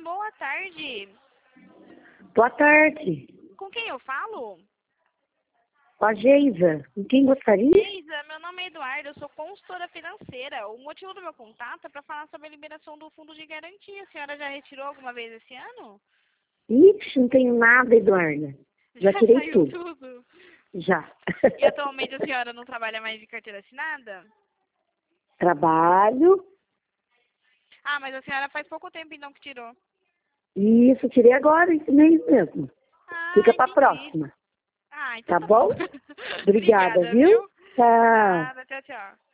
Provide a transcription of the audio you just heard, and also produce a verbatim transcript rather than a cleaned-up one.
boa tarde. Boa tarde. Com quem eu falo? Com a Geisa. Com quem gostaria? Geisa, meu nome é Eduardo, eu sou consultora financeira. O motivo do meu contato é para falar sobre a liberação do fundo de garantia. A senhora já retirou alguma vez esse ano? Ixi, não tenho nada, Eduarda. Já, Já tirei saiu tudo. tudo? Já. E atualmente a senhora não trabalha mais de carteira assinada? Trabalho. Ah, mas a senhora faz pouco tempo então que tirou. Isso, tirei agora, esse mês mesmo. Ah, Fica pra entendi. próxima. Ah, então Tá tá bom. bom? Obrigada, Obrigada, viu? viu? Tchau. Nada, tchau, tchau.